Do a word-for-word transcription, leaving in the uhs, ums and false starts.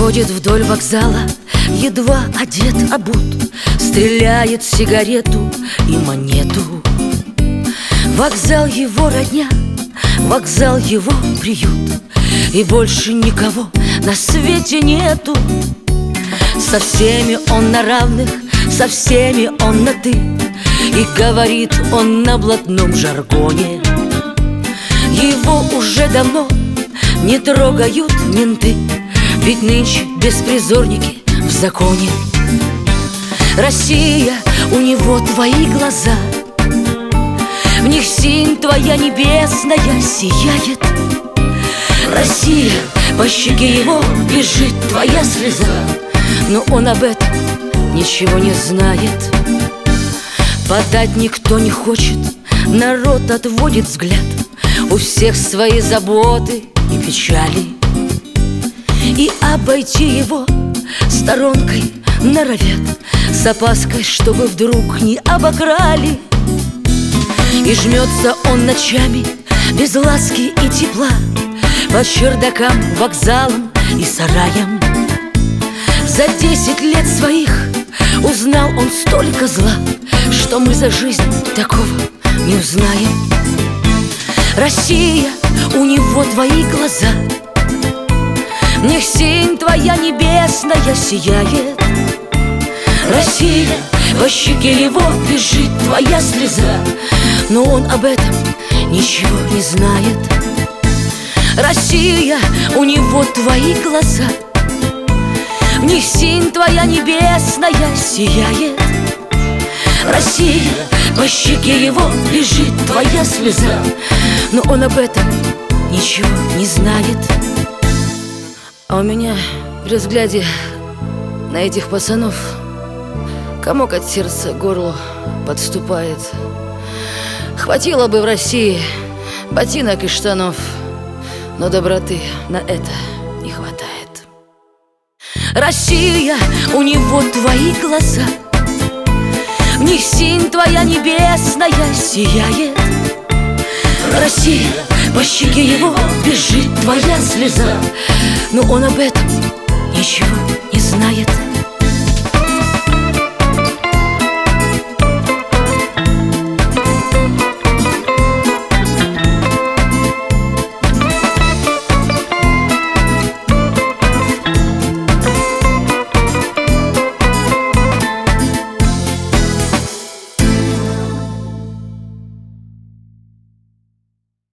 Ходит вдоль вокзала, едва одет, обут, стреляет сигарету и монету. Вокзал его родня, вокзал его приют, и больше никого на свете нету. Со всеми он на равных, со всеми он на «ты», и говорит он на блатном жаргоне. Его уже давно не трогают менты, ведь нынче беспризорники в законе. Россия, у него твои глаза, в них синь твоя небесная сияет. Россия, по щеке его бежит твоя слеза, но он об этом ничего не знает. Подать никто не хочет, народ отводит взгляд, у всех свои заботы и печали, и обойти его сторонкой норовят, с опаской, чтобы вдруг не обокрали. И жмется он ночами без ласки и тепла по чердакам, вокзалам и сараям. За десять лет своих узнал он столько зла, что мы за жизнь такого не узнаем. Россия, у него твои глаза, в них синь твоя небесная сияет. Россия, по щеке его бежит твоя слеза, но он об этом ничего не знает. Россия, у него твои глаза, в них синь твоя небесная сияет. Россия, по щеке его бежит твоя слеза, но он об этом ничего не знает. А у меня при взгляде на этих пацанов комок от сердца к горлу подступает. Хватило бы в России ботинок и штанов, но доброты на это не хватает. Россия, у него твои глаза, в них синь твоя небесная сияет. Россия, по щеке его бежит твоя слеза, но он об этом ничего не знает.